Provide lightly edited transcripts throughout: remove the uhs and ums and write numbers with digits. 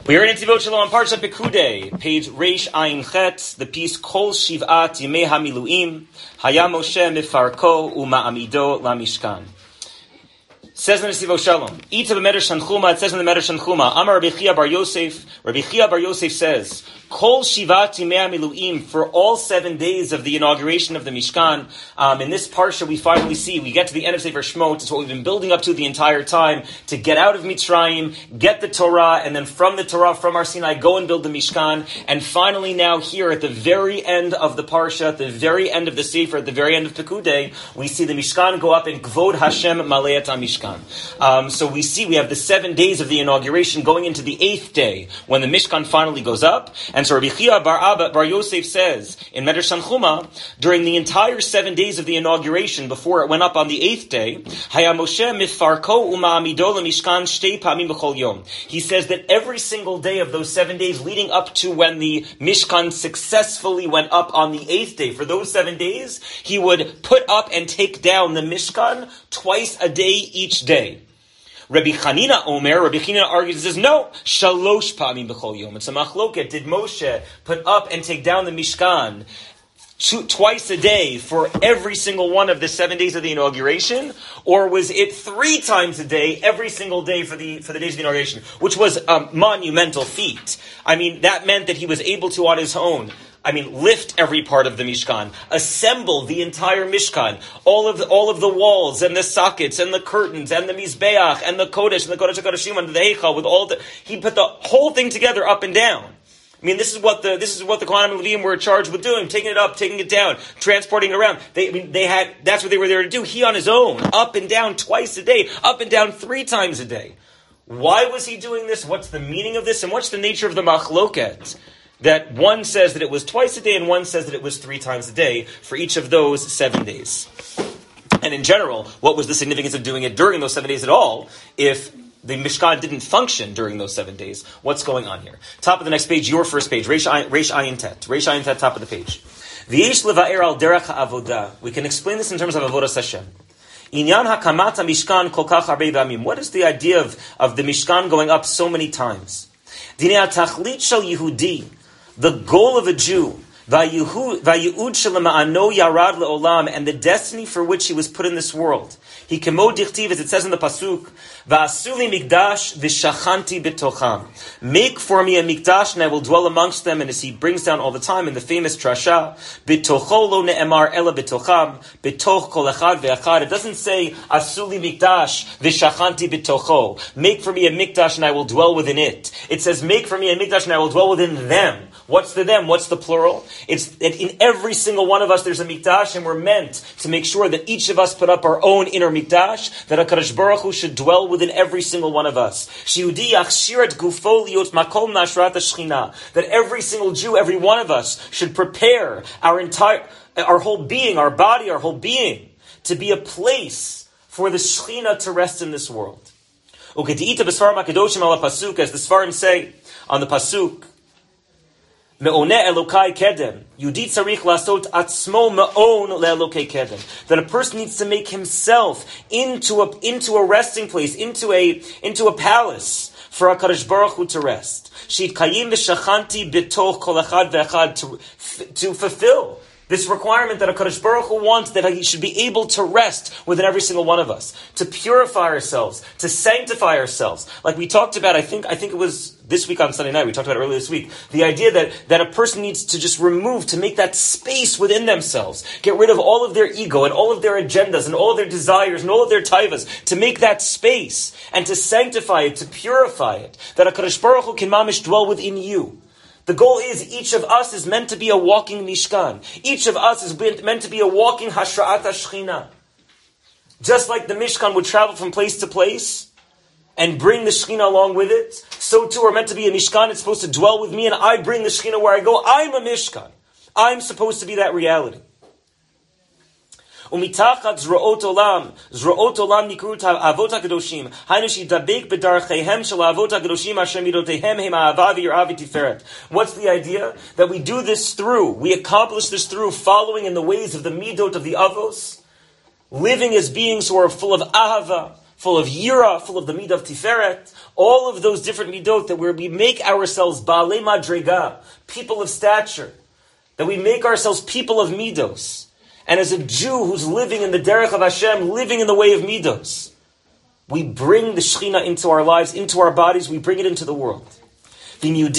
We are in Tivot Shalom, Parsha Pekudei, page Reish Ayin Chet, the piece Kol Shivat Yimei HaMiluim, Haya Moshe Mifarko Uma'amido LaMishkan. Says in the Tivot Shalom, Ita b'Medrash Tanchuma, it says in the Medrash Tanchuma, Amar Rabbi Chia Bar Yosef, Rabbi Chia Bar Yosef says, Kol Shivat Yimei HaMiluim, for all 7 days of the inauguration of the Mishkan. In this parsha, we finally see, we get to the end of Sefer Shemot. It's what we've been building up to the entire time, to get out of Mitzrayim, get the Torah, and then from the Torah, from Har Sinai, go and build the Mishkan. And finally now here, at the very end of the parsha, at the very end of the Sefer, at the very end of Pekudei, we see the Mishkan go up in Kvod Hashem Maleat HaMishkan. So we have the 7 days of the inauguration going into the 8th day, when the Mishkan finally goes up. And so Rabbi Chia Bar Yosef says in Medrash Tanchuma, during the entire 7 days of the inauguration, before it went up on the 8th day, Haya Moshe Mifarko Uma'amido LaMishkan Shtei Pamim B'chol Yom. He says that every single day of those 7 days leading up to when the Mishkan successfully went up on the 8th day, for those 7 days, he would put up and take down the Mishkan twice a day each day. Rabbi Chanina argues and says, no, shalosh pa'amim b'chol yom. It's a machloket. Did Moshe put up and take down the Mishkan twice a day for every single one of the 7 days of the inauguration? Or was it 3 times a day, every single day for the days of the inauguration? Which was a monumental feat. I mean, that meant that he was able to, on his own, lift every part of the Mishkan, assemble the entire Mishkan, all of the walls and the sockets and the curtains and the Mizbeach and the Kodesh and the Kodesh HaKodeshim and the Heichal he put the whole thing together up and down. This is what the Kohanim and Levim were charged with doing, taking it up, taking it down, transporting it around. That's what they were there to do. He on his own, up and down twice a day, up and down 3 times a day. Why was he doing this? What's the meaning of this? And what's the nature of the machloket? That one says that it was twice a day and one says that it was 3 times a day for each of those 7 days. And in general, what was the significance of doing it during those 7 days at all if the Mishkan didn't function during those 7 days? What's going on here? Top of the next page, your first page, Reish Ayin Tet. Reish Ayin Tet, top of the page. V'yesh leva'er al derech ha'avodah. We can explain this in terms of avodas Hashem. Inyan hakamat Mishkan kol kach harbe b'amim. What is the idea of the Mishkan going up so many times? Dinei ha'tachlit shel Yehudi. The goal of a Jew, vayu'ud shelema'ano yarad le'olam, and the destiny for which he was put in this world. He kemo dichtiv, as it says in the pasuk, va'asuli mikdash v'shachanti b'tocham. Make for me a mikdash, and I will dwell amongst them. And as he brings down all the time in the famous trasha, b'tocho lo ne'emar ela b'tocham, b'toch kol echad ve'echad. It doesn't say asuli mikdash v'shachanti b'tocho. Make for me a mikdash, and I will dwell within it. It says, make for me a mikdash, and I will dwell within them. What's the them? What's the plural? It's that in every single one of us there's a mikdash, and we're meant to make sure that each of us put up our own inner mikdash, that HaKadosh Baruch Hu should dwell within every single one of us. That every single Jew, every one of us, should prepare our whole being, our body, our whole being, to be a place for the Shekhinah to rest in this world. As the Sfarim say on the pasuk, Me'oneh Elokai Kedem. Yudi tzarich lasot atzmo me'on le'elokei kedem. That a person needs to make himself into a resting place, into a palace for HaKadosh Baruch Hu to rest. Shitkayim v'shachanti b'toch kol echad ve'echad, to fulfill this requirement that HaKadosh Baruch Hu wants, that he should be able to rest within every single one of us, to purify ourselves, to sanctify ourselves. Like we talked about, I think it was this week on Sunday night, we talked about it earlier this week, the idea that a person needs to just remove, to make that space within themselves, get rid of all of their ego and all of their agendas and all of their desires and all of their taivas, to make that space and to sanctify it, to purify it, that HaKadosh Baruch Hu can mamish dwell within you. The goal is each of us is meant to be a walking Mishkan. Each of us is meant to be a walking Hashra'at HaShechina. Just like the Mishkan would travel from place to place and bring the Shekhinah along with it, so too we're meant to be a Mishkan. It's supposed to dwell with me, and I bring the Shekhinah where I go. I'm a Mishkan. I'm supposed to be that reality. Umitachat zroot olam nikru avot hakedoshim. Hainu shidabek bedarchehem shel avot hakedoshim asher midotehem hem ahava v'yirah v'tiferet. What's the idea? That we do this through, we accomplish this through following in the ways of the midot of the avos, living as beings who are full of ahava, full of yira, full of the midah of tiferet, all of those different midot that where we make ourselves baalei madrega, people of stature, that we make ourselves people of midos. And as a Jew who's living in the derech of Hashem, living in the way of midos, we bring the Shekhinah into our lives, into our bodies, we bring it into the world. And if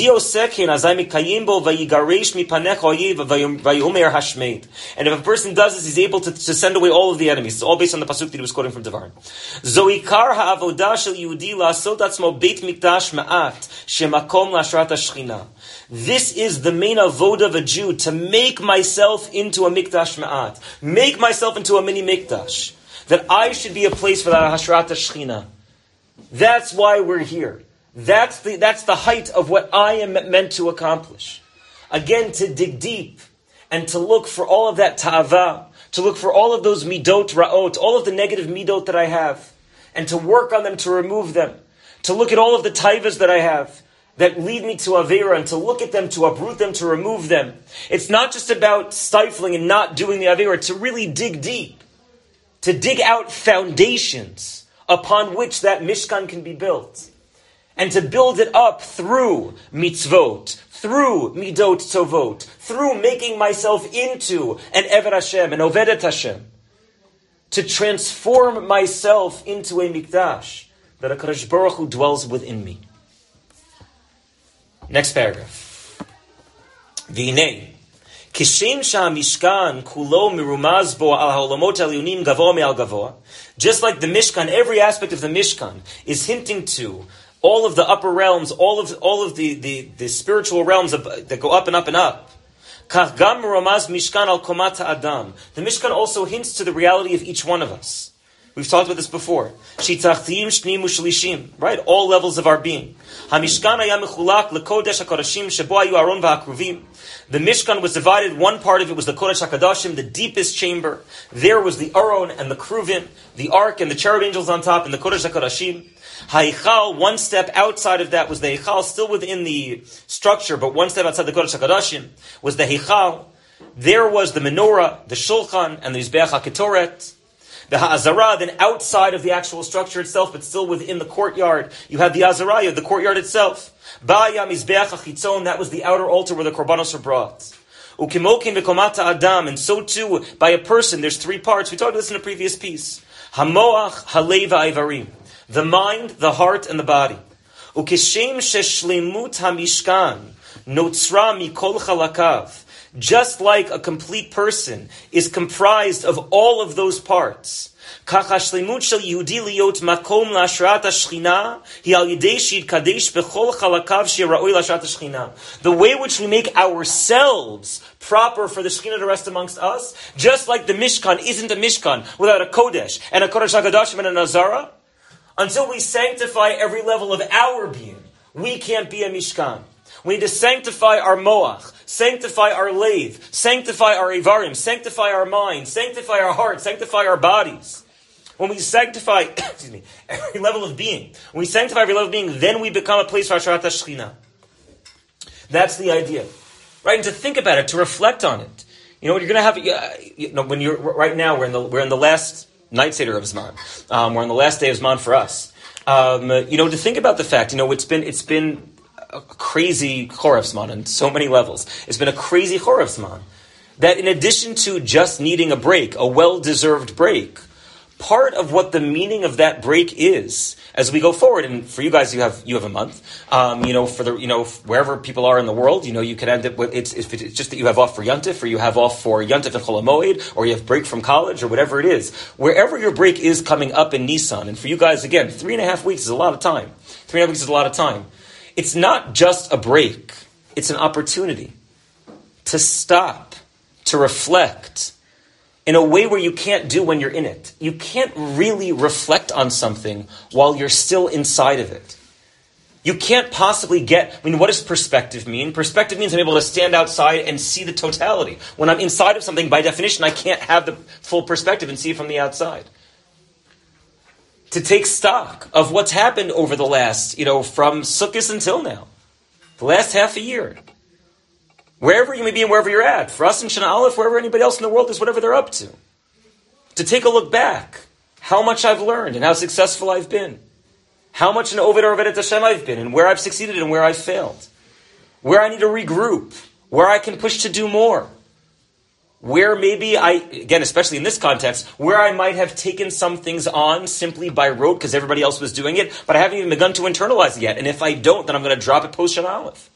a person does this, he's able to send away all of the enemies. It's all based on the pasuk that he was quoting from Devarim. Zoikar ha'avodah shel Yehudi la'asot atzmo beit mikdash ma'at shemakom la'ashrat hashchina. This is the main avodah of a Jew, to make myself into a mikdash ma'at, make myself into a mini mikdash, that I should be a place for that hashrat hashchina. That's why we're here. That's the height of what I am meant to accomplish. Again, to dig deep and to look for all of that ta'ava, to look for all of those midot ra'ot, all of the negative midot that I have, and to work on them, to remove them, to look at all of the taivas that I have that lead me to Aveira, and to look at them, to uproot them, to remove them. It's not just about stifling and not doing the Aveira, to really dig deep, to dig out foundations upon which that Mishkan can be built. And to build it up through mitzvot, through midot tovot, through making myself into an Eved Hashem, an Ovedet Hashem. To transform myself into a mikdash, that HaKadosh Baruch Hu dwells within me. Next paragraph. V'hinei, kishem sha'mishkan kulo mirumaz bo al ha'olamot ha'liyunim gavoa me'al gavoa. Just like the Mishkan, every aspect of the Mishkan is hinting to all of the upper realms, all of the spiritual realms that go up and up and up. Kach gam ramaz mishkan al komat ha'adam. The Mishkan also hints to the reality of each one of us. We've talked about this before. Shitachtim shnim ushlishim. Right? All levels of our being. HaMishkan haya mechulak lekodesh hakodashim shebo hayu aron v'hakruvim. The Mishkan was divided. One part of it was the Kodesh HaKadoshim, the deepest chamber. There was the Aron and the Kruvim, the Ark and the cherub angels on top, and the Kodesh HaKadoshim. Haichal, one step outside of that was the Heichal, still within the structure, but one step outside the Kodesh HaKadoshim was the Heichal. There was the menorah, the Shulchan, and the Mizbeach HaKetoret. The Ha'azara, then outside of the actual structure itself, but still within the courtyard, you had the Azara, you had the courtyard itself. Ba'ya Mizbeach HaChitzon, that was the outer altar where the korbanos are brought. Ukimokim v'komata Adam, and so too, by a person, there's three parts. We talked about this in a previous piece. Hamoach, Halev, Ha'Ivarim. The mind, the heart, and the body. Ukishem sheshlemut hamishkan notzra mikol chalakav. Just like a complete person is comprised of all of those parts. Kach hashlemut shel Yehudi liot makom la'ashrat hashchina hi al yidei sheyitkadesh bechol chalakav she'ra'oi la'ashrat hashchina. The way which we make ourselves proper for the Shekhinah to rest amongst us, just like the Mishkan isn't a Mishkan without a Kodesh and a Kodesh HaKadoshim and a Nazara. Until we sanctify every level of our being, we can't be a Mishkan. We need to sanctify our moach, sanctify our lathe, sanctify our ivarim, sanctify our mind, sanctify our heart, sanctify our bodies. When we sanctify every level of being, when we sanctify every level of being, then we become a place for Hasharat HaShechina. That's the idea. Right? And to think about it, to reflect on it. You know, you're going to have, when you're, right now, we're in the last night Seder of Zman. We're on the last day of Zman for us. To think about the fact, it's been a crazy Chorev Zman on so many levels. It's been a crazy Chorev Zman. That in addition to just needing a break, a well-deserved break, part of what the meaning of that break is, as we go forward, and for you guys, you have a month. Wherever people are in the world, you can end up with it's just that you have off for Yontif, or you have off for Yontif and Chol HaMoed, or you have break from college, or whatever it is. Wherever your break is coming up in Nisan, and for you guys, again, 3.5 weeks is a lot of time. 3.5 weeks is a lot of time. It's not just a break; it's an opportunity to stop, to reflect. In a way where you can't do when you're in it. You can't really reflect on something while you're still inside of it. You can't possibly what does perspective mean? Perspective means I'm able to stand outside and see the totality. When I'm inside of something, by definition, I can't have the full perspective and see it from the outside. To take stock of what's happened over the last, from Sukkot until now. The last half a year. Wherever you may be and wherever you're at. For us in Shana Aleph, wherever anybody else in the world is, whatever they're up to. To take a look back. how much I've learned and how successful I've been. How much an Oved or Ovedet Hashem I've been, and where I've succeeded and where I've failed. Where I need to regroup. Where I can push to do more. Where maybe again, especially in this context, where I might have taken some things on simply by rote because everybody else was doing it, but I haven't even begun to internalize it yet. And if I don't, then I'm going to drop it post-Shana Aleph.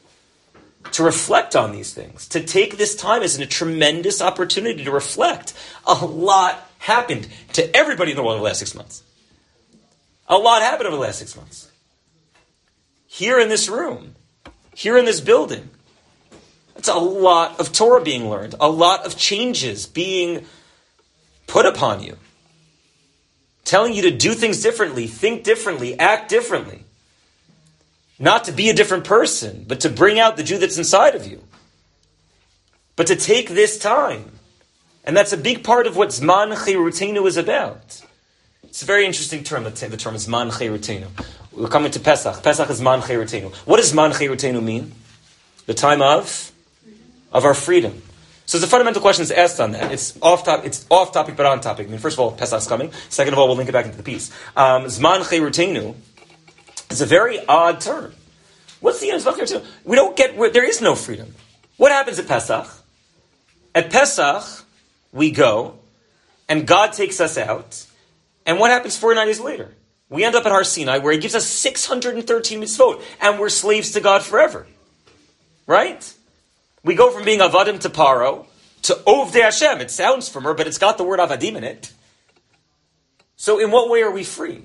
To reflect on these things. To take this time as a tremendous opportunity to reflect. A lot happened to everybody in the world over the last 6 months. A lot happened over the last 6 months. Here in this room. Here in this building. It's a lot of Torah being learned. A lot of changes being put upon you. Telling you to do things differently, think differently, act differently. Not to be a different person, but to bring out the Jew that's inside of you. But to take this time. And that's a big part of what Zman Chirutenu is about. It's a very interesting term, the term is Zman Chirutenu. We're coming to Pesach. Pesach is Zman Chirutenu. What does Zman Chirutenu mean? The time of our freedom. So there's a fundamental question that's asked on that. It's off topic, but on topic. I mean, first of all, Pesach's coming. Second of all, we'll link it back into the piece. Zman Chirutenu is a very odd term. What's the end of Zman Chirutenu? There is no freedom. What happens at Pesach? At Pesach, we go, and God takes us out, and what happens 49 days later? We end up at Har Sinai, where He gives us 613 mitzvot, and we're slaves to God forever. Right? We go from being Avadim to Paro to Ovdei Hashem. It sounds familiar, but it's got the word Avadim in it. So in what way are we free?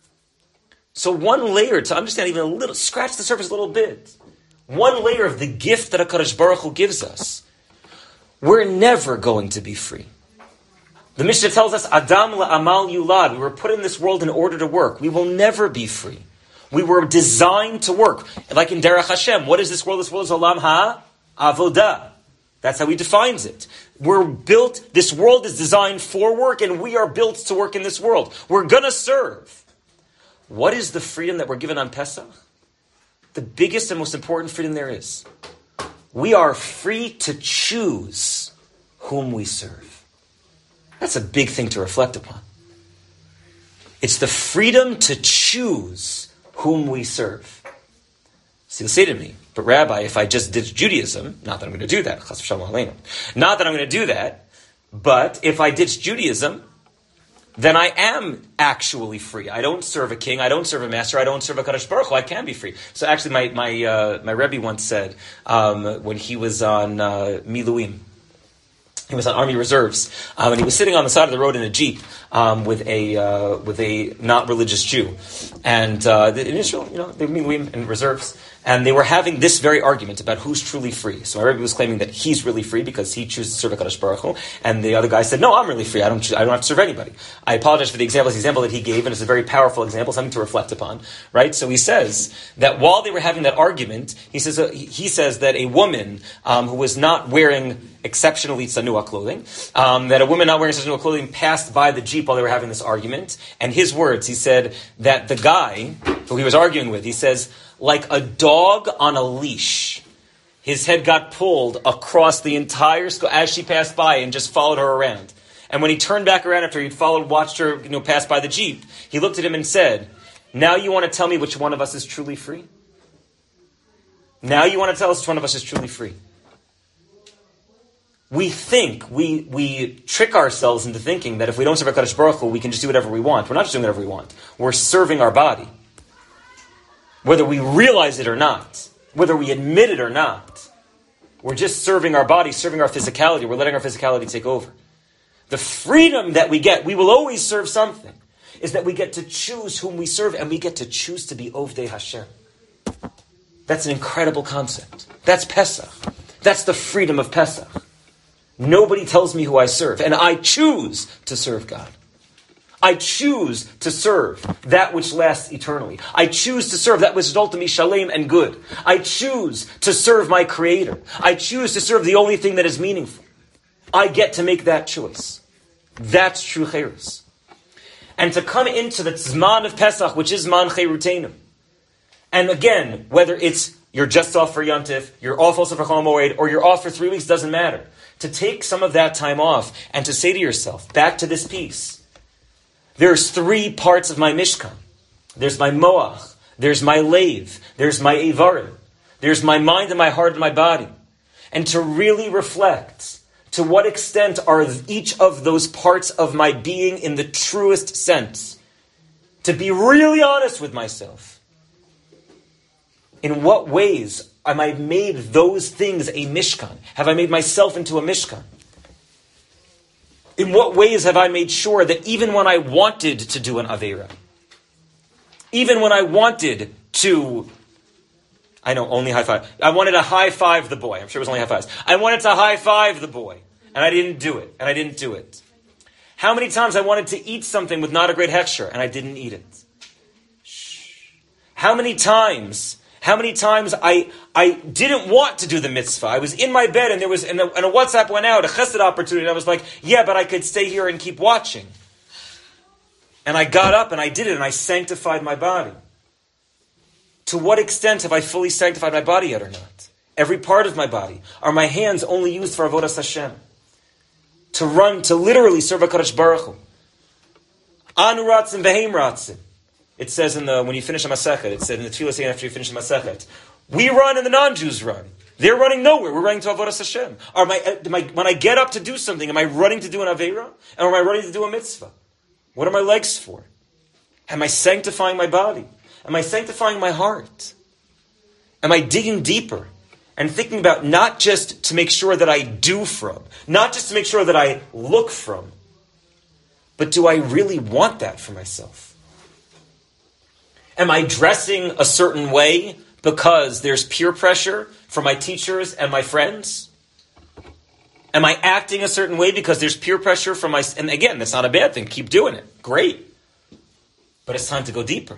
So one layer, to understand even a little, scratch the surface a little bit. One layer of the gift that HaKadosh Baruch Hu gives us. We're never going to be free. The Mishnah tells us, Adam la'amal yulad. We were put in this world in order to work. We will never be free. We were designed to work. Like in Derech Hashem, what is this world? This world is Olam Ha-Avodah. That's how He defines it. We're built, this world is designed for work, and we are built to work in this world. We're going to serve. What is the freedom that we're given on Pesach? The biggest and most important freedom there is. We are free to choose whom we serve. That's a big thing to reflect upon. It's the freedom to choose whom we serve. So you'll say to me, but Rabbi, if I just did Judaism, not that I'm going to do that, not that I'm going to do that, but if I ditch Judaism, then I am actually free. I don't serve a king, I don't serve a master, I don't serve a Kadosh Baruch Hu, I can be free. So actually my Rebbe once said, when he was on Miluim, he was on Army Reserves, and he was sitting on the side of the road in a Jeep with a not religious Jew. And in Israel, they Miluim and reserves. And they were having this very argument about who's truly free. So my Rebbe was claiming that he's really free because he chooses to serve HaKadosh Baruch Hu. And the other guy said, no, I'm really free. I don't have to serve anybody. I apologize for the example that he gave, and it's a very powerful example, something to reflect upon. Right? So he says that while they were having that argument, he says that a woman who was not wearing exceptionally tsanua clothing, that a woman not wearing tsanua clothing passed by the Jeep while they were having this argument. And his words, he said that the guy who he was arguing with, he says, like a dog on a leash, his head got pulled across the entire school as she passed by and just followed her around. And when he turned back around after he'd watched her pass by the Jeep, he looked at him and said, now you want to tell me which one of us is truly free? Now you want to tell us which one of us is truly free? We think, we trick ourselves into thinking that if we don't serve HaKadosh Baruch Hu, we can just do whatever we want. We're not just doing whatever we want. We're serving our body. Whether we realize it or not, whether we admit it or not, we're just serving our body, serving our physicality. We're letting our physicality take over. The freedom that we get, we will always serve something, is that we get to choose whom we serve, and we get to choose to be Ovdei Hashem. That's an incredible concept. That's Pesach. That's the freedom of Pesach. Nobody tells me who I serve, and I choose to serve God. I choose to serve that which lasts eternally. I choose to serve that which is ultimately shalem and good. I choose to serve my Creator. I choose to serve the only thing that is meaningful. I get to make that choice. That's true Cherus. And to come into the Zman of Pesach, which is Zman Cherutenu. And again, whether it's you're just off for Yontif, you're off also for Chol Moed, or you're off for 3 weeks, doesn't matter. To take some of that time off and to say to yourself, back to this piece, There's three parts of my Mishkan. There's my Moach, there's my Leiv, there's my Eivarim, there's my mind and my heart and my body. And to really reflect, to what extent are each of those parts of my being in the truest sense? To be really honest with myself. In what ways have I made those things a Mishkan? Have I made myself into a Mishkan? In what ways have I made sure that even when I wanted to do an Aveira, even when I wanted to, I know, only high five. I wanted to high five the boy. I'm sure it was only high fives. I wanted to high five the boy, and I didn't do it. How many times I wanted to eat something with not a great hechsher, and I didn't eat it? How many times I didn't want to do the mitzvah. I was in my bed and there was, and a WhatsApp went out, a chesed opportunity, and I was like, yeah, but I could stay here and keep watching. And I got up and I did it and I sanctified my body. To what extent have I fully sanctified my body yet or not? Every part of my body. Are my hands only used for avodas Hashem? To run, to literally serve HaKadosh Baruch Hu. Anu ratzim v'heim ratzim. It says when you finish a Masechet, it said in the Tefillah saying after you finish a Masechet, we run and the non-Jews run. They're running nowhere. We're running to avodas Hashem. When I get up to do something, am I running to do an Aveira? Or am I running to do a mitzvah? What are my legs for? Am I sanctifying my body? Am I sanctifying my heart? Am I digging deeper and thinking about not just to make sure that I do from, not just to make sure that I look from, but do I really want that for myself? Am I dressing a certain way because there's peer pressure from my teachers and my friends? Am I acting a certain way because there's peer pressure from my... And again, that's not a bad thing. Keep doing it. Great. But it's time to go deeper.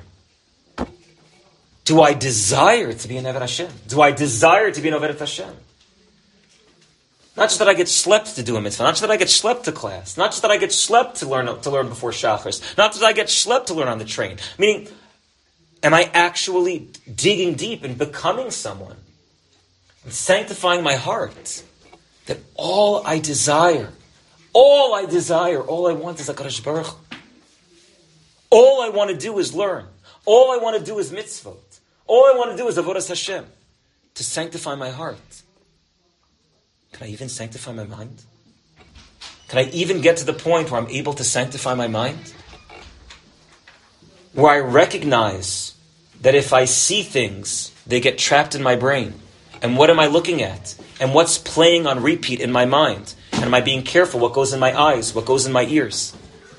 Do I desire to be an Eved Hashem? Do I desire to be an Oved Hashem? Not just that I get schlepped to do a mitzvah. Not just that I get schlepped to class. Not just that I get schlepped to learn before Shachris. Not just that I get schlepped to learn on the train. Meaning, am I actually digging deep and becoming someone? And sanctifying my heart. That all I desire, all I want is HaKadosh Baruch Hu. All I want to do is learn. All I want to do is mitzvot. All I want to do is avodas Hashem. To sanctify my heart. Can I even sanctify my mind? Can I even get to the point where I'm able to sanctify my mind? Where I recognize that if I see things, they get trapped in my brain. And what am I looking at? And what's playing on repeat in my mind? And am I being careful what goes in my eyes, what goes in my ears?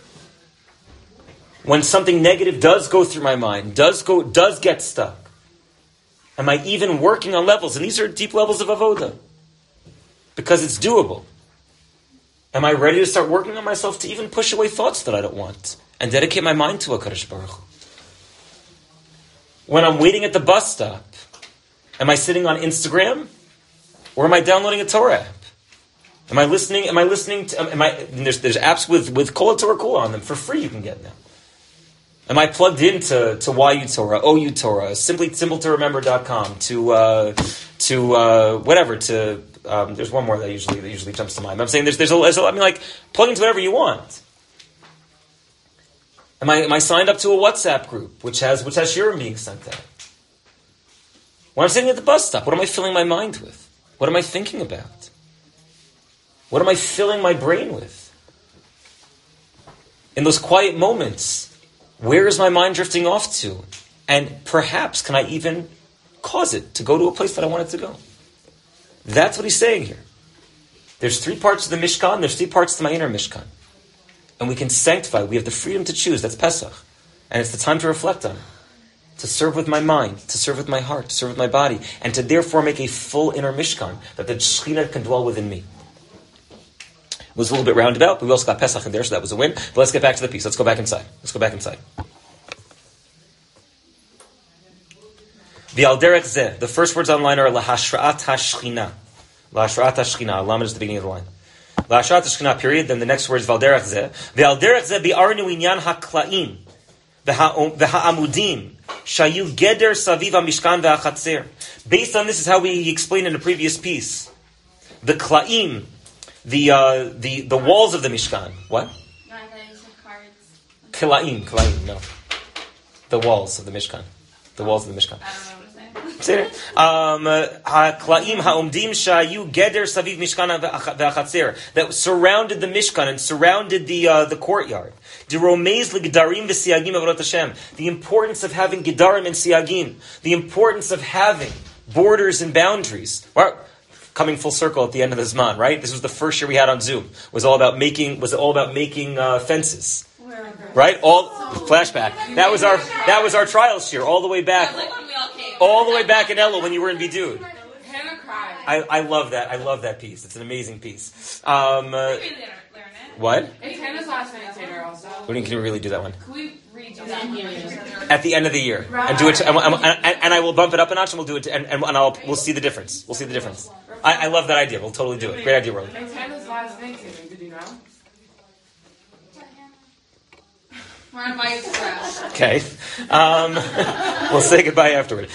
When something negative does go through my mind, does get stuck, am I even working on levels? And these are deep levels of avoda. Because it's doable. Am I ready to start working on myself to even push away thoughts that I don't want? And dedicate my mind to HaKadosh Baruch Hu? When I'm waiting at the bus stop, am I sitting on Instagram? Or am I downloading a Torah app? Am I listening to, there's apps with Kol Torah Kula on them for free you can get now. Am I plugged into YU Torah, OU Torah, simpletoremember.com, there's one more that usually jumps to mind. I'm saying there's a like plug into whatever you want. Am I signed up to a WhatsApp group which has shiurim being sent out? When I'm sitting at the bus stop, what am I filling my mind with? What am I thinking about? What am I filling my brain with? In those quiet moments, where is my mind drifting off to? And perhaps, can I even cause it to go to a place that I want it to go? That's what he's saying here. There's 3 parts of the Mishkan, there's 3 parts to my inner Mishkan. And we can sanctify, we have the freedom to choose, that's Pesach. And it's the time to reflect on it. To serve with my mind, to serve with my heart, to serve with my body, and to therefore make a full inner Mishkan, that the Shekhinah can dwell within me. It was a little bit roundabout, but we also got Pesach in there, so that was a win. But let's get back to the piece. Let's go back inside. The Al Derech Zeh, the first words online are Lahashra'at HaShechina. Lahashra'at HaShechina. Lamed is the beginning of the line. Lahashra'at HaShechina, period. Then the next word is Val Derech Zeh. The Al Derech Zeh bi'arnu inyan ha'kla'im. V'ha'amudim. Shayu geder saviv ha'mishkan v'ha'chatzer. Based on this is how we explained in the previous piece. The kla'im, the walls of the Mishkan. What? No, I thought you said cards. Kilaim, no. The walls of the Mishkan. The walls of the Mishkan. I don't know what to say. Ha'klaim ha'omdim shayu geder saviv mishkan v'achatzer, that surrounded the Mishkan and surrounded the courtyard. Deromez l'gedarim v'siagim avodat Hashem. The importance of having gedarim and siagim. The importance of having borders and boundaries. Well, coming full circle at the end of the Zman, right? This was the first year we had on Zoom. Was all about making fences. Right? All flashback. That was our trials year, all the way back. All the way back in Elul when you were in Bidud. Hannah cried. I love that. I love that piece. It's an amazing piece. What? It's Hannah's last night Seder also. Can you really do that one? Can we redo that? At the end of the year, Right. and do it. And I will bump it up a notch, and we'll do it. We'll see the difference. We'll see the difference. I love that idea. We'll totally do it. Great idea, Roland. It's Hannah's last night Seder. Did you know? We're on my express. Okay. We'll say goodbye afterward.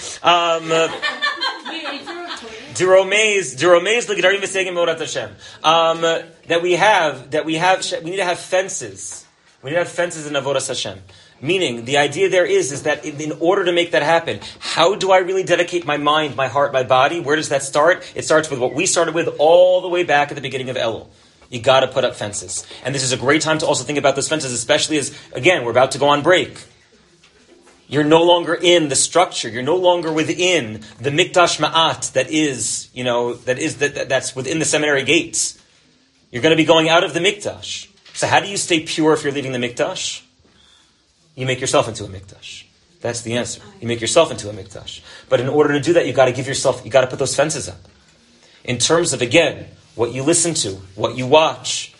That we need to have fences. We need to have fences in Avodas Hashem. Meaning, the idea there is that in order to make that happen, how do I really dedicate my mind, my heart, my body? Where does that start? It starts with what we started with all the way back at the beginning of Elul. You got to put up fences. And this is a great time to also think about those fences, especially as, again, we're about to go on break. You're no longer in the structure. You're no longer within the Mikdash Ma'at that's within the seminary gates. You're going to be going out of the Mikdash. So how do you stay pure if you're leaving the Mikdash? You make yourself into a Mikdash. That's the answer. You make yourself into a Mikdash. But in order to do that, you got to put those fences up. In terms of, again, what you listen to, what you watch,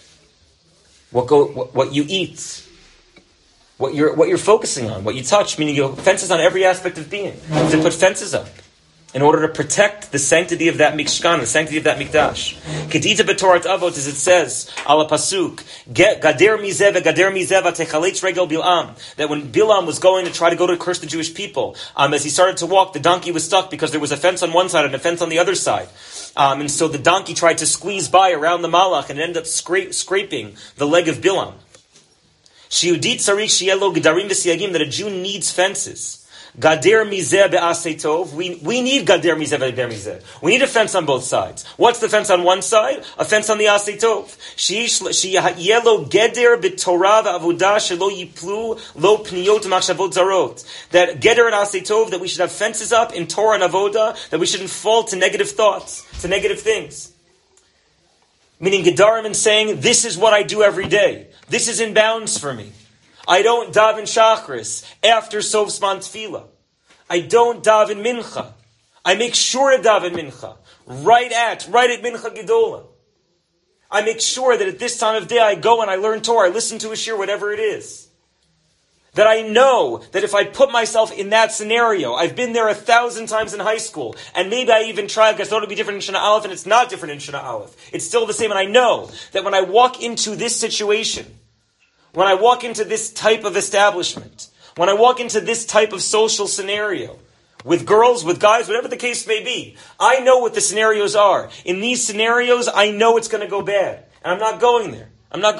what you eat, what you're focusing on, what you touch, meaning you have fences on every aspect of being. To put fences up in order to protect the sanctity of that Mishkan, the sanctity of that Mikdash. Kedita b'Torat Avot, as it says, ala pasuk, gader mizeh ve'gader mizeh v'techalech regel Bilam, that when Bilam was going to try to go to curse the Jewish people, as he started to walk, the donkey was stuck because there was a fence on one side and a fence on the other side. And so the donkey tried to squeeze by around the Malach and ended up scraping the leg of Bilam. Shiudit tzarich shielo gedarim v'siagim, that a Jew needs fences. Gader mizeh be'asei tov. We need gader mizeh ve'gader mizeh. We need a fence on both sides. What's the fence on one side? A fence on the asei tov. Sheyelo geder b'torah v'avodah shelo yiplu lo pniyot machshavot zarot. That geder and asei tov, that we should have fences up in Torah and avodah, that we shouldn't fall to negative thoughts, to negative things. Meaning gedarim and saying, this is what I do every day. This is in bounds for me. I don't daven Shachris after Sov Zman Tefillah. I don't daven Mincha. I make sure to daven Mincha. Right at Mincha Gedola. I make sure that at this time of day I go and I learn Torah, I listen to a shir, whatever it is. That I know that if I put myself in that scenario, I've been there 1,000 times in high school, and maybe I even tried because I thought it would be different in Shana Aleph, and it's not different in Shana Aleph. It's still the same, and I know that when I walk into this situation, when I walk into this type of establishment, when I walk into this type of social scenario, with girls, with guys, whatever the case may be, I know what the scenarios are. In these scenarios, I know it's going to go bad. And I'm not going there.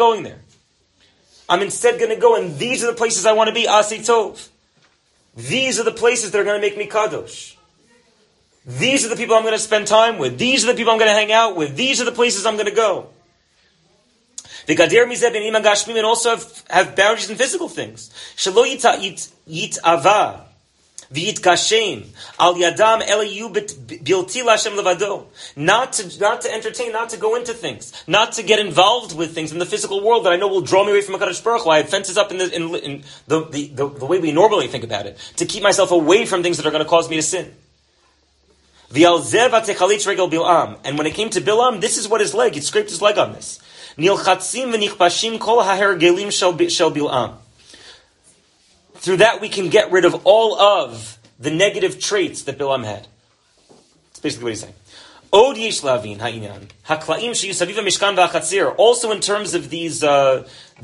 I'm instead going to go, and these are the places I want to be, Asei Tov. These are the places that are going to make me Kadosh. These are the people I'm going to spend time with. These are the people I'm going to hang out with. These are the places I'm going to go. The Gader Mizeh ben Iman Gashmim, and also have boundaries in physical things. Shelo yit'ava v'yitgashem al yadam elayu bilti l'Hashem levado. Not to entertain, not to go into things, not to get involved with things in the physical world that I know will draw me away from HaKadosh Baruch Hu. I have fences up in the way we normally think about it, to keep myself away from things that are going to cause me to sin. V'al zeh v'techalech regel Bilam. And when it came to Bilam, this is what his leg, he scraped his leg on this. Nilchatzim v'nichpashim kol ha'hergelim shel Bilam. Through that we can get rid of all of the negative traits that Bilam had. That's basically what he's saying. Od yesh lavin ha'inyan haklaim sheyisaviv ha'mishkan v'achatzir. Also in terms of these, the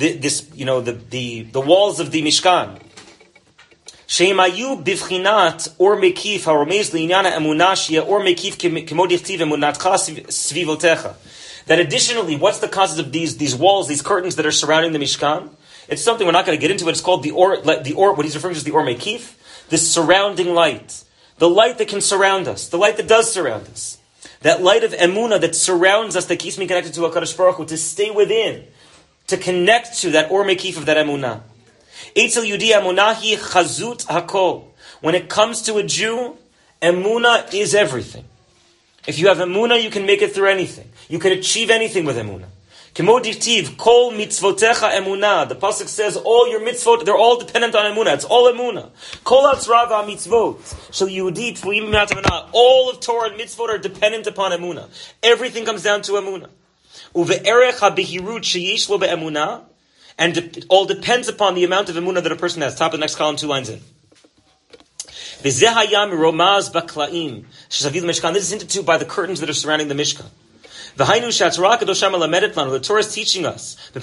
walls of the Mishkan. Sheimayu bivchinat or mekif haromez li'inyan ha'emunah sheyeh or mekif kemo dichtiv emunatcha svivotecha. That additionally, what's the concept of these walls, these curtains that are surrounding the Mishkan? It's something we're not going to get into it. It's called the or, what he's referring to as the Or Mekif, the surrounding light. The light that can surround us. The light that does surround us. That light of emunah that surrounds us, that keeps me connected to HaKadosh Baruch Hu, to stay within, to connect to that Or Mekif of that emunah. Eitzel Yudi emunah hi chazut hakol. When it comes to a Jew, emunah is everything. If you have emunah, you can make it through anything. You can achieve anything with emunah. Kemo diktiv, kol mitzvotecha emunah. The pasuk says all your mitzvot, they're all dependent on emunah. It's all emunah. Kol hatzra v'mitzvot shel Yehudi tluim b'emunat emunah. All of Torah and mitzvot are dependent upon emunah. Everything comes down to emunah. Uve'erech habihirut sheyesh lo be'emunah, and it all depends upon the amount of emunah that a person has. Top of the next column, 2 lines in. This is hinted to by the curtains that are surrounding the Mishkan. The Torah is teaching us the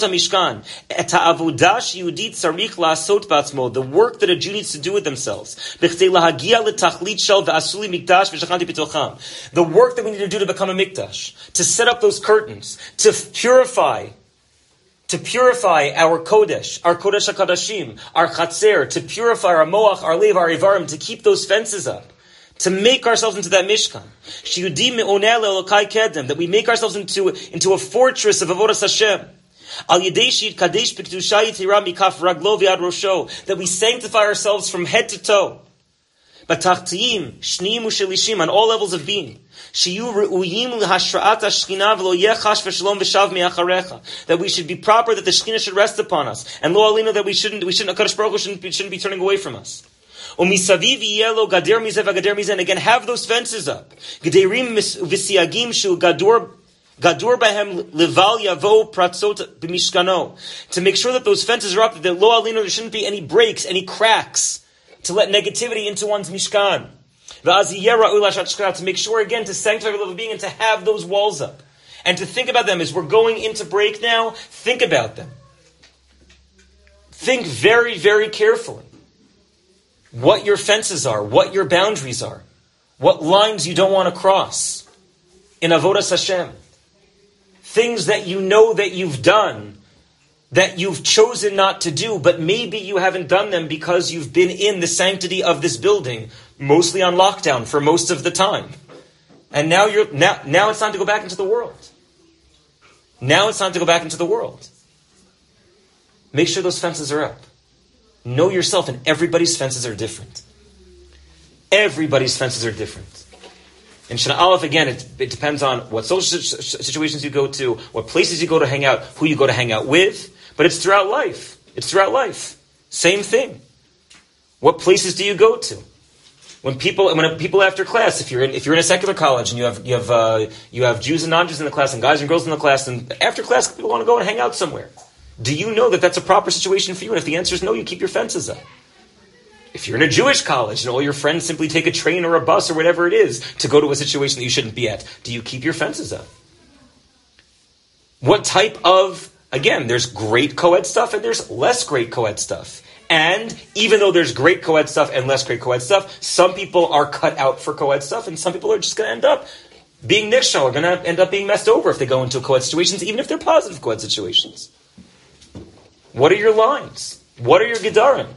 work that a Jew needs to do with themselves. The work that we need to do to become a mikdash, to set up those curtains, to purify our kodesh HaKodashim, our chatzer, to purify our moach, our lev, our ivarim, to keep those fences up, to make ourselves into that mishkan. That we make ourselves into a fortress of avodas Hashem. That we sanctify ourselves from head to toe. On all levels of being. That we should be proper, that the Shekhinah should rest upon us. And lo alino, that we shouldn't, HaKadosh Baruch Hu shouldn't be turning away from us. And again, have those fences up. To make sure that those fences are up, that lo alino, there shouldn't be any breaks, any cracks, to let negativity into one's mishkan. To make sure, again, to sanctify your level of being and to have those walls up. And to think about them as we're going into break now, think about them. Think very, very carefully what your fences are, what your boundaries are, what lines you don't want to cross in Avodas Hashem. Things that you know that you've done, that you've chosen not to do, but maybe you haven't done them because you've been in the sanctity of this building, mostly on lockdown for most of the time. And now it's time to go back into the world. Now it's time to go back into the world. Make sure those fences are up. Know yourself, and everybody's fences are different. Everybody's fences are different. In Shana Aleph, again, it depends on what social situations you go to, what places you go to hang out, who you go to hang out with. But it's throughout life. It's throughout life. Same thing. What places do you go to? When people after class, if you're in a secular college and you have Jews and non-Jews in the class and guys and girls in the class, and after class people want to go and hang out somewhere. Do you know that that's a proper situation for you? And if the answer is no, you keep your fences up. If you're in a Jewish college and all your friends simply take a train or a bus or whatever it is to go to a situation that you shouldn't be at, do you keep your fences up? What type of, again, there's great co-ed stuff and there's less great co-ed stuff. And even though there's great co-ed stuff and less great co-ed stuff, some people are cut out for co-ed stuff and some people are just going to end up being nishal, are going to end up being messed over if they go into co-ed situations, even if they're positive co-ed situations. What are your lines? What are your gedarim?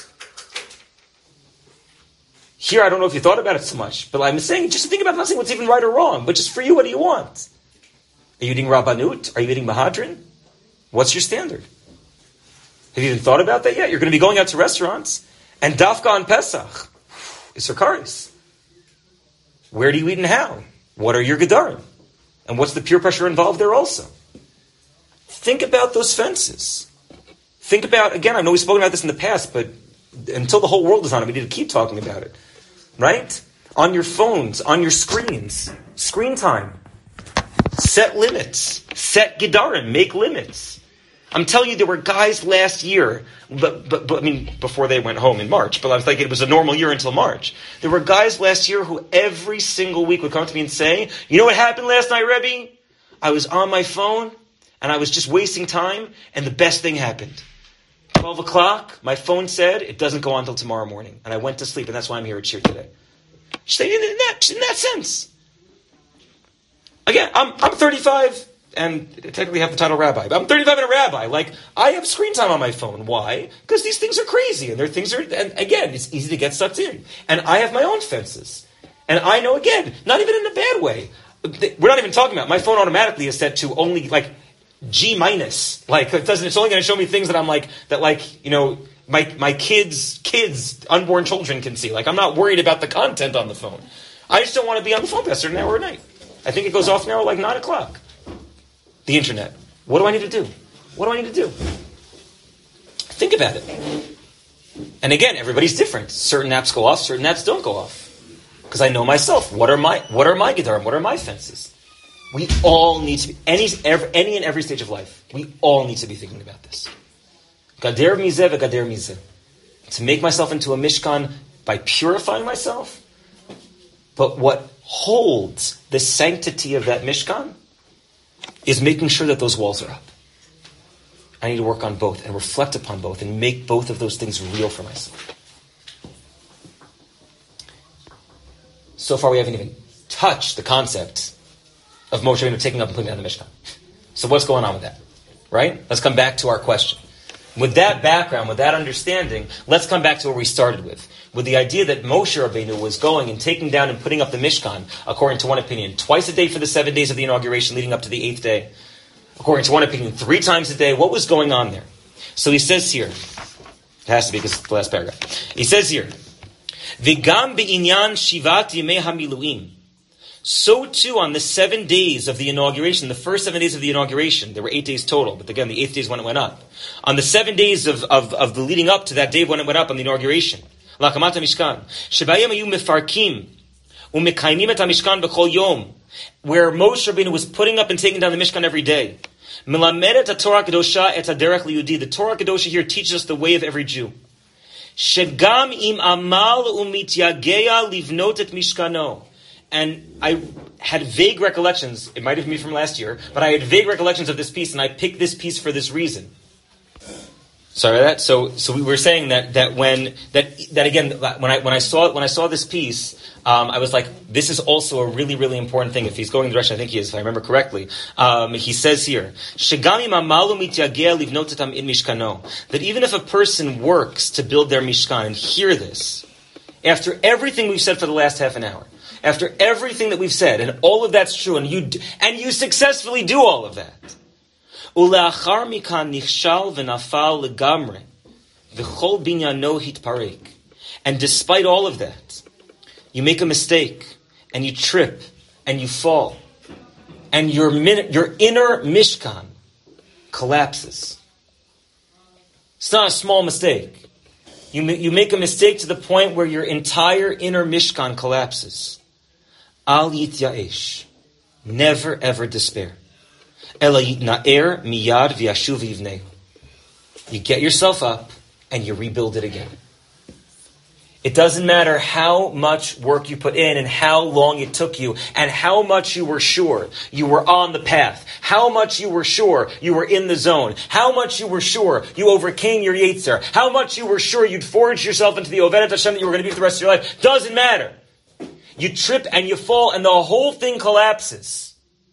Here, I don't know if you thought about it so much, but I'm saying, just think about it, I'm not saying what's even right or wrong, but just for you, what do you want? Are you eating Rabbanut? Are you eating Mahadrin? What's your standard? Have you even thought about that yet? You're going to be going out to restaurants, and Dafka on Pesach is Sakaris. Where do you eat and how? What are your gedarim? And what's the peer pressure involved there also? Think about those fences. Think about, again, I know we've spoken about this in the past, but until the whole world is on it, we need to keep talking about it. Right? On your phones, on your screens, screen time. Set limits. Set gedarim. Make limits. I'm telling you, there were guys last year, but I mean, before they went home in March, but I was thinking it was a normal year until March. There were guys last year who every single week would come to me and say, you know what happened last night, Rebbe? I was on my phone, and I was just wasting time, and the best thing happened. 12 o'clock, my phone said, it doesn't go on until tomorrow morning. And I went to sleep, and that's why I'm here at Shir today. Just in that sense. Again, I'm 35. and technically have the title rabbi. But I'm 35 and a rabbi. Like, I have screen time on my phone. Why? Because these things are crazy, and and again, it's easy to get sucked in. And I have my own fences. And I know, again, not even in a bad way. We're not even talking about, my phone automatically is set to only, like, G minus. Like, it's only going to show me things that I'm like, my kids, unborn children can see. Like, I'm not worried about the content on the phone. I just don't want to be on the phone past an hour a night. I think it goes off now at like 9 o'clock. The internet. What do I need to do? What do I need to do? Think about it. And again, everybody's different. Certain apps go off, certain apps don't go off. Because I know myself. What are my gedarim? What are my fences? We all need to be, any and every stage of life, we all need to be thinking about this. Gader mizeh v'gader mizeh. To make myself into a mishkan by purifying myself. But what holds the sanctity of that mishkan is making sure that those walls are up. I need to work on both and reflect upon both and make both of those things real for myself. So far we haven't even touched the concept of Moshe Rabbeinu taking up and putting down the Mishkan. So what's going on with that? Right? Let's come back to our question. With that background, with that understanding, let's come back to where we started with the idea that Moshe Rabbeinu was going and taking down and putting up the Mishkan, according to one opinion, twice a day for the 7 days of the inauguration leading up to the 8th day. According to one opinion, 3 times a day. What was going on there? So he says here, it has to be because it's the last paragraph. He says here, V'gam be'inyan shivat yimei hamiluim. So too on the 7 days of the inauguration, the first 7 days of the inauguration, there were 8 days total, but again, the 8th day is when it went up. On the 7 days of the leading up to that day when it went up on the inauguration, Lakamat HaMishkan, Shebayim ayu mefarkim, u'mekaimim et HaMishkan b'chol yom, where Moshe Rabbeinu was putting up and taking down the Mishkan every day. Melamed et Torah Kedosha et Haderech Liyudi. The Torah Kedosha here teaches us the way of every Jew. Shegam im amal u'mityageya livnot et Mishkano. And I had vague recollections, it might have been me from last year, but I had vague recollections of this piece, and I picked this piece for this reason. Sorry about that. So we were saying that again, when I saw this piece, I was like, this is also a really, really important thing. If he's going in the direction I think he is, if I remember correctly, he says here, that even if a person works to build their mishkan, and hear this, after everything we've said for the last half an hour, after everything that we've said, and all of that's true, and you successfully do all of that, Uleachar mikan nichshal v'nafal legamre v'chol binyano hitparek. And despite all of that, you make a mistake, and you trip, and you fall, and your inner mishkan collapses. It's not a small mistake. You make a mistake to the point where your entire inner mishkan collapses. Al yityaesh. Never ever despair. You get yourself up and you rebuild it again. It doesn't matter how much work you put in and how long it took you and how much you were sure you were on the path, how much you were sure you were in the zone, how much you were sure you overcame your Yetzer, how much you were sure you'd forged yourself into the Ovedet Hashem that you were going to be for the rest of your life. Doesn't matter. You trip and you fall and the whole thing collapses.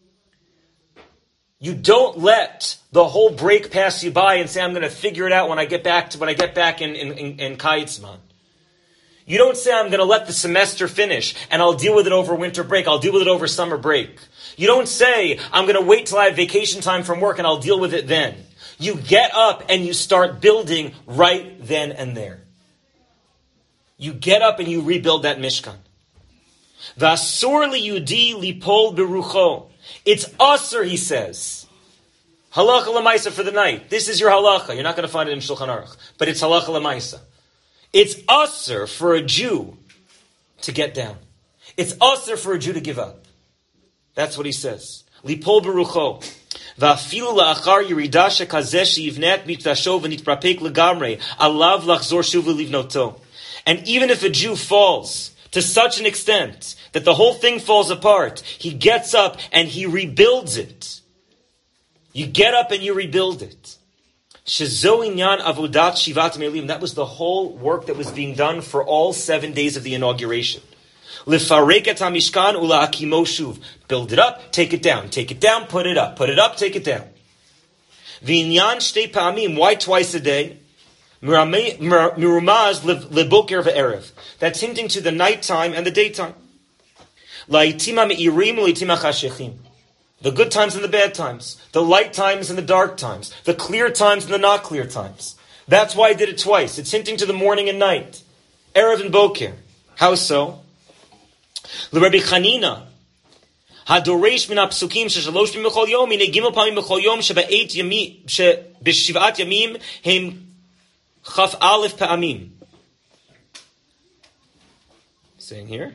You don't let the whole break pass you by and say, I'm going to figure it out when I get back in Kaitzman. You don't say, I'm going to let the semester finish and I'll deal with it over winter break. I'll deal with it over summer break. You don't say, I'm going to wait till I have vacation time from work and I'll deal with it then. You get up and you start building right then and there. You get up and you rebuild that Mishkan. V'asur liyudi lipol berucho. It's usur, he says. Halacha l'maisa for the night. This is your halacha. You're not going to find it in Shulchan Aruch. But it's halacha l'maisa. It's usur for a Jew to get down. It's usur for a Jew to give up. That's what he says. Lipol berucho. Va'afilu la'achar yirida shekazeh she'yivnet mikdasho v'nitprapek legamre alav lachzor shuv livnoto. And even if a Jew falls to such an extent that the whole thing falls apart, he gets up and he rebuilds it. You get up and you rebuild it. Shezo inyan avodat shivat me'elim. That was the whole work that was being done for all 7 days of the inauguration. Lifarek et hamishkan ula'akimo shuv. Build it up, take it down, put it up, take it down. V'inyan shtei pa'amim, why twice a day? Mirumaz leboker ve'erev. That's hinting to the nighttime and the daytime. La'itima me'irim u'itima chashechim. The good times and the bad times. The light times and the dark times. The clear times and the not clear times. That's why I did it twice. It's hinting to the morning and night. Erev and boker. How so? L'Rabbi Chanina. Hadoresh min ha'psukim sheshalosh b'im b'chol yom minei gimel pamim b'chol yom b'shiv'at yamim hem chaf aleph pa'amim. Saying here.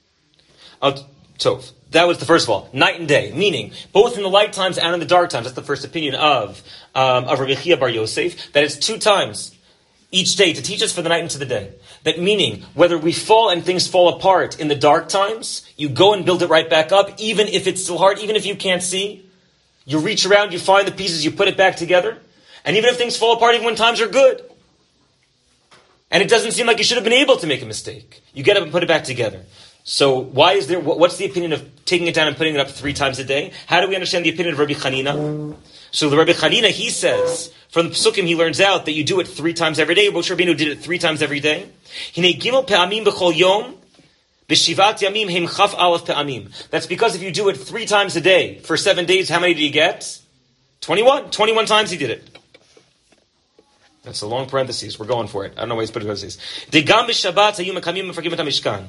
Tov. That was the first of all, night and day, meaning both in the light times and in the dark times. That's the first opinion of Rabbi Chia bar Yosef, that it's 2 times each day to teach us for the night and to the day. That meaning, whether we fall and things fall apart in the dark times, you go and build it right back up, even if it's still hard, even if you can't see. You reach around, you find the pieces, you put it back together. And even if things fall apart, even when times are good, and it doesn't seem like you should have been able to make a mistake, you get up and put it back together. So why is there? What's the opinion of taking it down and putting it up 3 times a day? How do we understand the opinion of Rabbi Chanina? So the Rabbi Chanina, he says, from the Psukim he learns out that you do it 3 times every day. Moshe Rabbeinu did it 3 times every day. Hinei gimel pe'amim b'chol yom b'shivat yamim hem chaf aleph pe'amim. That's because if you do it 3 times a day for 7 days, how many do you get? 21. 21 times he did it. That's a long parentheses. We're going for it. I don't know why he's putting parentheses. Degam b'shabbat hayu mekamim mefarkim et hamishkan.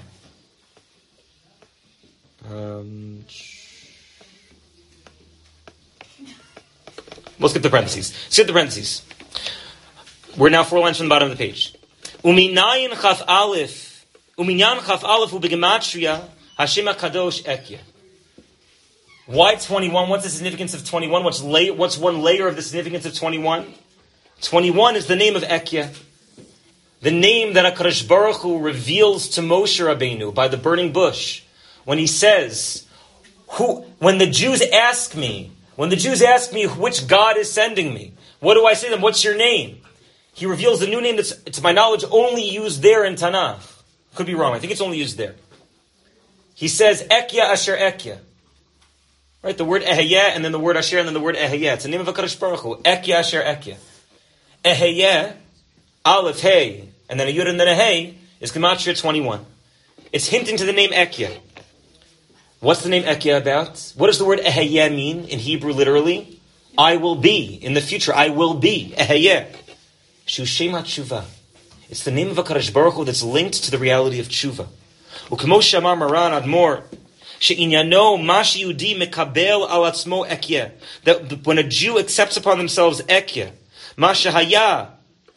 We'll skip the parentheses. We're now 4 lines from the bottom of the page. Uminayin chaf aleph hu b'gematria Hashem HaKadosh ekya. Why 21? What's the significance of 21? What's one layer of the significance of 21? 21 is the name of Ekya. The name that HaKadosh Baruch Hu reveals to Moshe Rabbeinu by the burning bush. When he says, when the Jews ask me which God is sending me, what do I say to them? What's your name? He reveals the new name that's, to my knowledge, only used there in Tanakh. Could be wrong. I think it's only used there. He says, Ekya Asher Ekya. Right, the word Eheyeh, and then the word Asher, and then the word Eheyeh. It's the name of HaKadosh Baruch Hu. Ekya Asher Ekya. Eheyeh, Aleph, Hey, and then a Yud and then a Hey, is Gematria 21. It's hinting to the name Ekya. What's the name Ekya about? What does the word Eheyeh mean in Hebrew literally? I will be. In the future, I will be. Eheyeh. Shu Shem HaTshuva. It's the name of HaKadosh Baruch Hu that's linked to the reality of Tshuva. Ukemo Shamar Maran Admor. She'inyano mashi Yehudi mekabel al atzmo Ekya. That when a Jew accepts upon themselves Ekya. Masha haya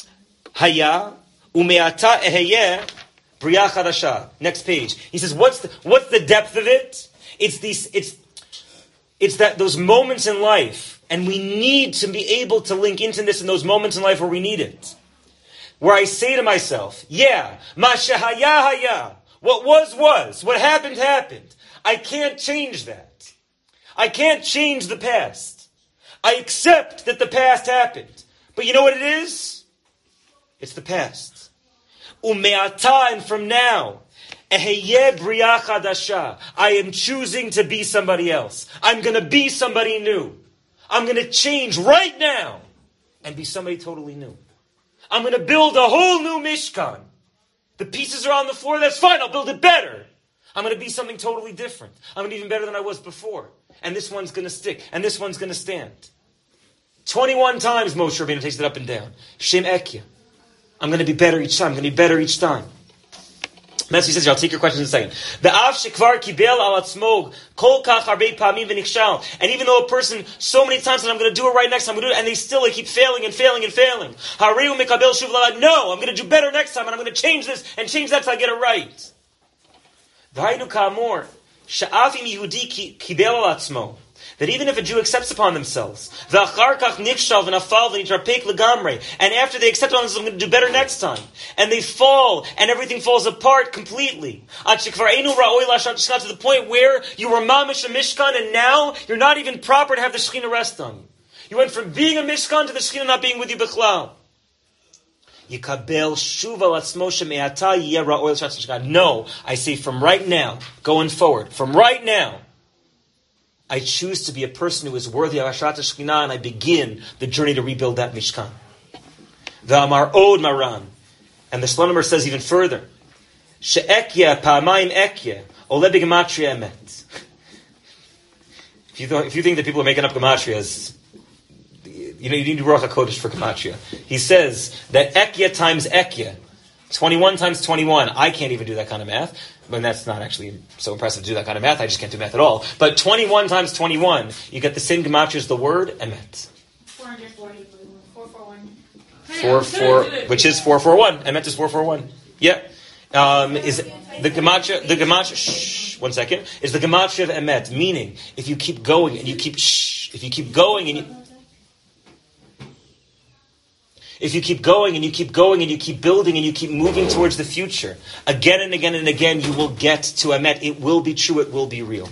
umeata eheyeh Bria Chadasha. Next page. He says, what's the depth of it? It's that those moments in life, and we need to be able to link into this in those moments in life where we need it. Where I say to myself, Masha haya. What was. What happened. I can't change that. I can't change the past. I accept that the past happened. But you know what it is? It's the past. Umeata, and from now, eheyeh bria chadasha. I am choosing to be somebody else. I'm going to be somebody new. I'm going to change right now and be somebody totally new. I'm going to build a whole new Mishkan. The pieces are on the floor, that's fine, I'll build it better. I'm going to be something totally different. I'm going to be even better than I was before. And this one's going to stick, and this one's going to stand. 21 times Moshe Rabbeinu takes it up and down. Shem Ekya. I'm going to be better each time. That's what he says. I'll take your questions in a second. The Av Shekvar Kibel Al Atzmo Kol Kach Arbei Pamim V'Nichshal. And even though a person so many times said, I'm going to do it right next time, I'm going to do it, and they keep failing. Hareu Mekabel Shuv Lavad. No, I'm going to do better next time, and I'm going to change this and change that so I get it right. V'Hainu Ka'amor Sha'afim Yehudi Kibel Al Atzmo. That even if a Jew accepts upon themselves, and after they accept on themselves, I'm going to do better next time, and they fall, and everything falls apart completely, to the point where you were mamish a mishkan, and now you're not even proper to have the Shekhinah rest on you. You went from being a mishkan to the Shekhinah not being with you bichlal. Yikabel shuva latzmo sheme'ata yeh ra'oi l'shatz Mishkan. No, I say from right now, going forward, from right now, I choose to be a person who is worthy of Hashat Shekhinah, and I begin the journey to rebuild that Mishkan. V'amar od maran. And the Shlomo says even further, she'ekya pa'amayim ekya, ole b'gematria emet. If you think that people are making up gematrias, you need Ruach HaKodesh for gematria. He says that ekya times ekya, 21 times 21. I can't even do that kind of math. But that's not actually so impressive to do that kind of math. I just can't do math at all. But 21 times 21, you get the same gematria as the word emet. 440. 441. Which is 441. Emet is 441. Yeah. Is the gematria, one second, is the gematria of emet, meaning if you keep going and you keep if you keep going and you keep going and you keep going and you keep building and you keep moving towards the future, again and again and again, you will get to emet. It will be true. It will be real.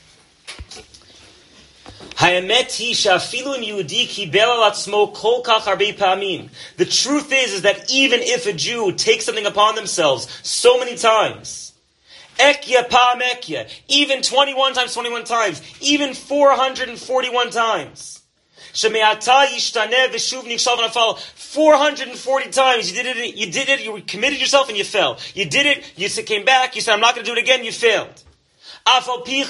The truth is that even if a Jew takes something upon themselves so many times, ekya pa'am ekya, even 21 times 21 times, even 441 times, 440 times, you did it, you committed yourself and you fell. You did it, you came back, you said, I'm not going to do it again, you failed. If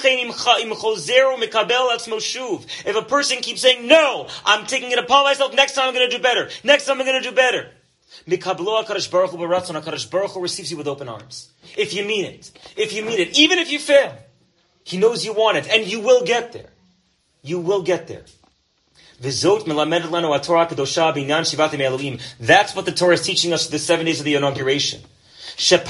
a person keeps saying, no, I'm taking it upon myself, next time I'm going to do better, next time I'm going to do better, HaKadosh Baruch Hu receives you with open arms. If you mean it, even if you fail, He knows you want it, and you will get there. You will get there. That's what the Torah is teaching us for the 7 days of the inauguration. That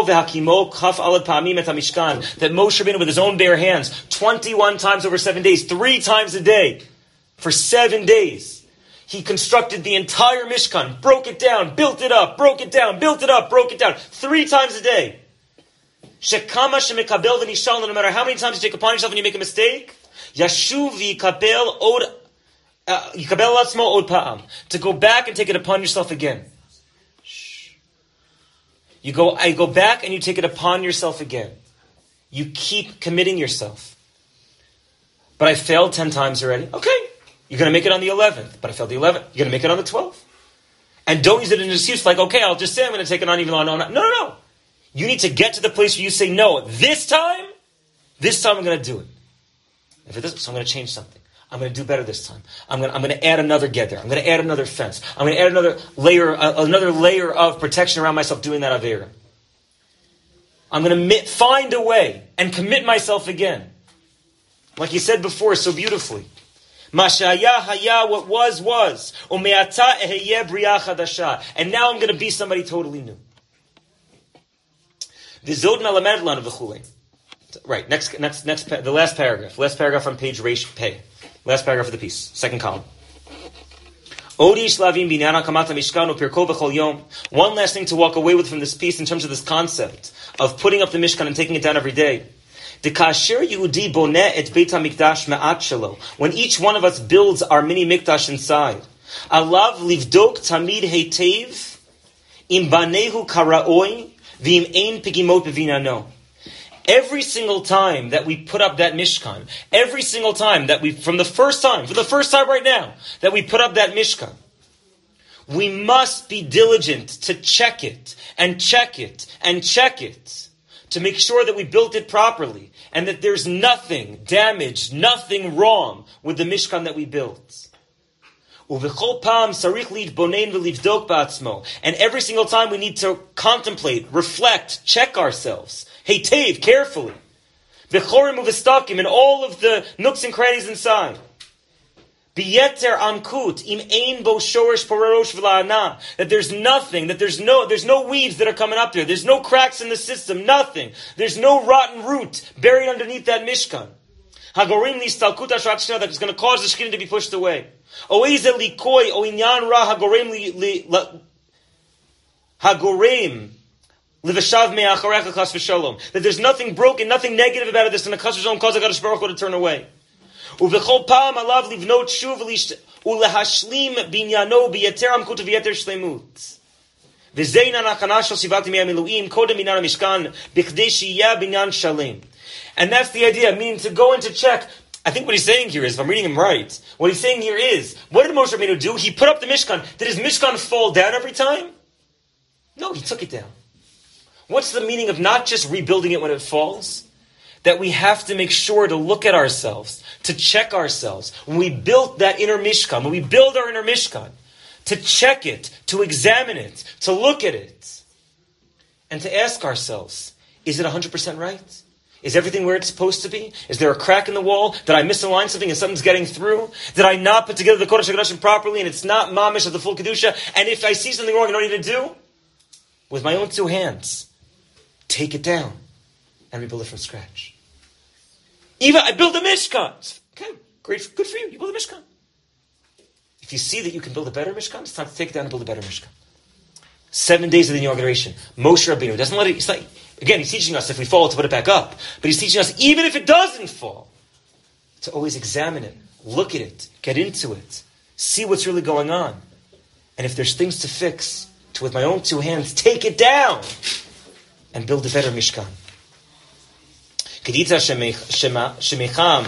Moshe Rabbeinu with his own bare hands, 21 times over 7 days, 3 times a day, for 7 days, he constructed the entire Mishkan, broke it down, built it up, broke it down, built it up, broke it down, 3 times a day. No matter how many times you take upon yourself and you make a mistake, Yashuv v'yikabel od to go back and take it upon yourself again. I go back and you take it upon yourself again. You keep committing yourself. But I failed 10 times already. Okay, you're going to make it on the 11th. But I failed the 11th. You're going to make it on the 12th. And don't use it as an excuse like, okay, I'll just say I'm going to take it on even on. No. You need to get to the place where you say, no, this time I'm going to do it. If it doesn't, so I'm going to change something. I'm going to do better this time. I'm going to add another gather. I'm going to add another fence. I'm going to add another layer of protection around myself doing that avera. I'm going to find a way and commit myself again. Like he said before so beautifully. Mashaya haya, what was. Umeata eheye bria chadasha. And now I'm going to be somebody totally new. V'zod melamed lanu v'chulei. Right, next, the last paragraph on page Reish Pei. Last paragraph of the piece, second column. One last thing to walk away with from this piece in terms of this concept of putting up the Mishkan and taking it down every day. When each one of us builds our mini mikdash inside, alav livdok tamid heitev im banehu karaoi v'im ein pigimot bevinano. Every single time that we put up that Mishkan, every single time that for the first time right now, that we put up that Mishkan, we must be diligent to check it, to make sure that we built it properly, and that there's nothing damaged, nothing wrong with the Mishkan that we built. And every single time we need to contemplate, reflect, check ourselves. Heitev, carefully. V'chorim u'v'stakim, and all of the nooks and crannies inside. B'yeter amkut, im ein bo shorish porarosh v'la'ana. That there's no weeds that are coming up there. There's no cracks in the system, nothing. There's no rotten root buried underneath that Mishkan. Hagorim listalkut ashat shena, that is going to cause the Shekhinah to be pushed away. Oeze likoi, o inyan ra hagorim that there's nothing broken, nothing negative about it that's going to cause HaKadosh Baruch Hu to turn away. And that's the idea, meaning to go and to check. I think what he's saying here is, if I'm reading him right, what he's saying here is, what did Moshe Rabbeinu do? He put up the Mishkan. Did his Mishkan fall down every time? No, he took it down. What's the meaning of not just rebuilding it when it falls? That we have to make sure to look at ourselves, to check ourselves. When we built that inner Mishkan, when we build our inner Mishkan, to check it, to examine it, to look at it, and to ask ourselves, is it 100% right? Is everything where it's supposed to be? Is there a crack in the wall? Did I misalign something and something's getting through? Did I not put together the Kodesh HaKodashim properly and it's not mamish of the full Kedusha? And if I see something wrong, you know what I need to do? With my own two hands, take it down and rebuild it from scratch. Eva, I built a Mishkan. Okay, great, good for you. You build a Mishkan. If you see that you can build a better Mishkan, it's time to take it down and build a better Mishkan. 7 days of the inauguration. Moshe Rabbeinu doesn't let it. It's like, again, he's teaching us if we fall to put it back up. But he's teaching us even if it doesn't fall, to always examine it, look at it, get into it, see what's really going on, and if there's things to fix, to with my own two hands take it down and build a better Mishkan. Keditza shemecham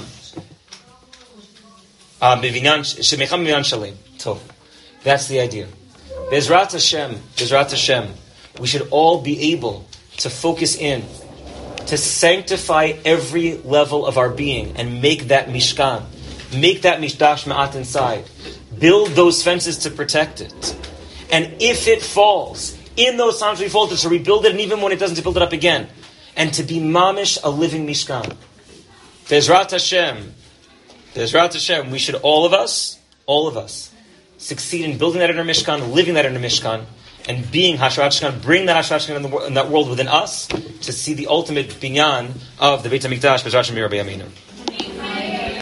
b'vinyan shalem. Tov. That's the idea. Bezrat Hashem, we should all be able to focus in, to sanctify every level of our being and make that Mishkan, make that Mishdash Ma'at inside, build those fences to protect it. And if it falls, in those times we fall, to rebuild it, and even when it doesn't, to build it up again. And to be mamish, a living Mishkan. Bezrat Hashem, we should all of us, succeed in building that inner Mishkan, living that inner Mishkan, and being Hashrat Shkan, bring that Hashrat Shkan in that world within us, to see the ultimate binyan of the Beit HaMikdash, Bezrat Hashem Rabbi Aminu.